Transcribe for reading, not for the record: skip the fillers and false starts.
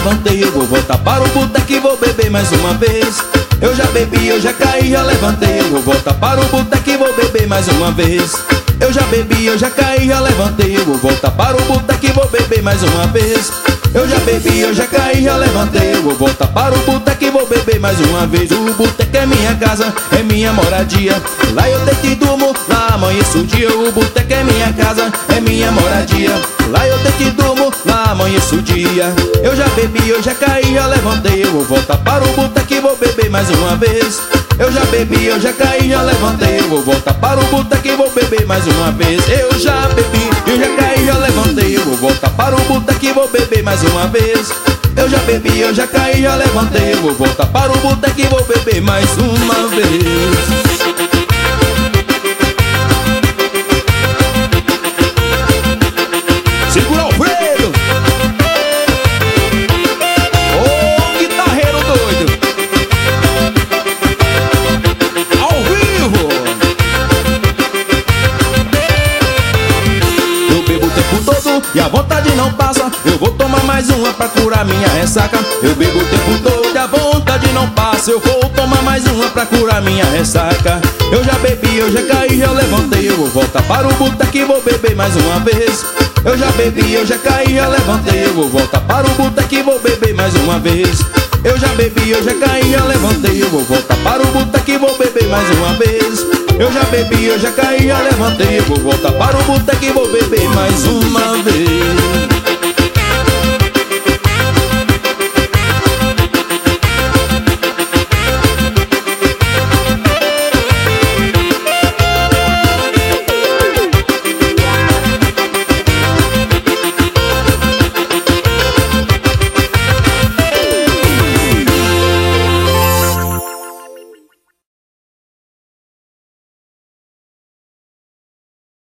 levantei, eu vou voltar para o boteco e vou beber mais uma vez. Eu já bebi, eu já caí, já levantei, eu vou voltar para o boteco e vou beber mais uma vez. Eu já bebi, eu já caí, já levantei, eu vou voltar para o boteco e vou beber mais uma vez. Eu já bebi, eu já caí, já levantei, eu vou voltar para o boteco e vou beber mais uma vez. O boteco é minha casa, é minha moradia. Lá eu deito e durmo, lá amanheço o dia. O boteco é minha casa, é minha moradia. Lá eu deito e durmo, lá amanheço o dia. Eu já bebi, eu já caí, já levantei, eu vou voltar para o boteco e vou beber mais uma vez. Eu já bebi, eu já caí, já levantei, eu vou voltar para o boteco e vou beber mais uma vez. Eu já bebi, eu já caí, já levantei, eu vou voltar para o boteco e vou beber mais uma vez. Eu já bebi, eu já caí, já levantei, eu vou voltar para o boteco e vou beber mais uma vez. Segura o freio! Ô, guitarreiro doido! Ao vivo! Eu bebo o tempo todo e a vontade não passa. Eu vou tomar mais uma pra curar minha ressaca. Eu bebo o tempo todo e a vontade não passa. Eu vou tomar mais uma pra curar minha ressaca. Eu já bebi, eu já caí, já levantei, eu vou voltar para o boteco e vou beber mais uma vez. Eu já bebi, eu já caí, já levantei, eu vou voltar para o boteco e vou beber mais uma vez. Eu já bebi, eu já caí, já levantei, eu vou voltar para o boteco e vou beber mais uma vez. Eu já bebi, eu já caí, já levantei, eu vou voltar para o boteco e vou beber mais uma vez.